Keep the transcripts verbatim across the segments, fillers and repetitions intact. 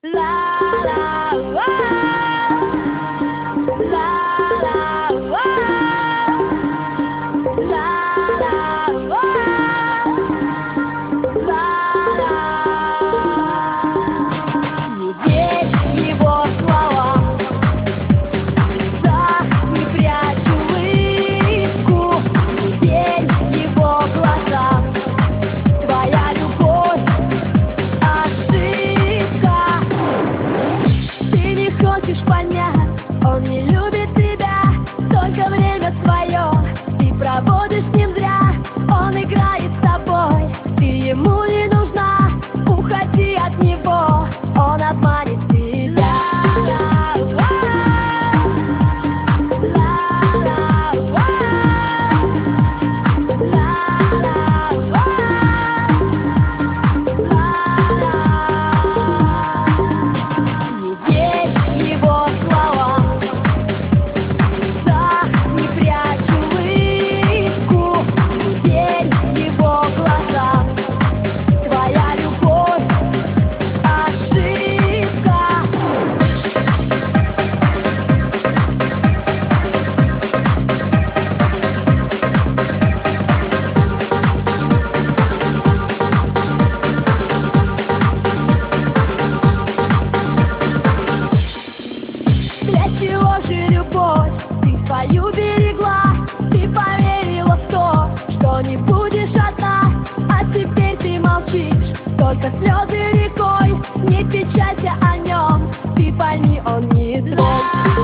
La la la, la la la, la la la, la la. Не верь его словам, да, не прячь улыбку, не верь его глазам. Твоя любовь ошибка. Ты не хочешь понять, он не любит тебя, только время свое ты проводишь с ним зря. Он играет с тобой, ты ему не нужна, уходи от него, он обманет тебя. Не верь его словам, да, не прячь улыбку, не верь его глазам. Твоя любовь ошибка. Для чего же любовь ты свою берегла? Ты поверила в то, что не будешь одна, а теперь ты молчишь, только слезы рекой. Не печалься о нем, ты пойми, он не твой.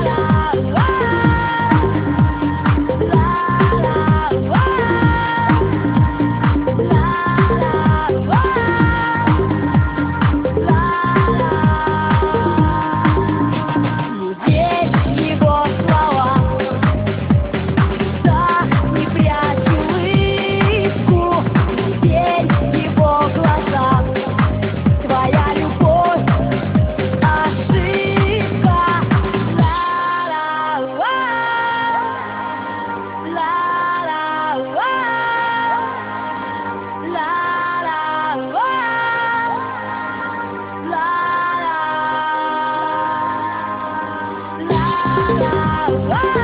Не верь его словам, да, не прячь улыбку, не верь его глазам. Твоя любовь ошибка. Ла-ла-ла, ла-ла-ла, ла-ла-ла, ла-ла. La la la.